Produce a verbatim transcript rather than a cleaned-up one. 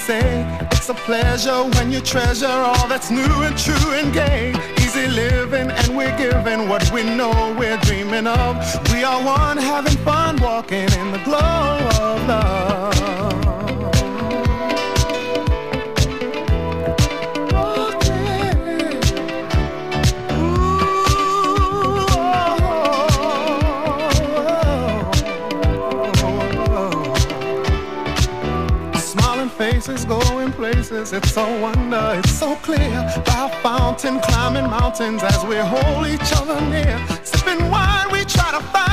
say it's a pleasure when you treasure all that's new and true and gay. Easy living and we're giving what we know we're dreaming of. We are one having fun walking in the glow of love. Faces going places, it's so wonder, it's so clear. By a fountain, climbing mountains as we hold each other near. Sipping wine, we try to find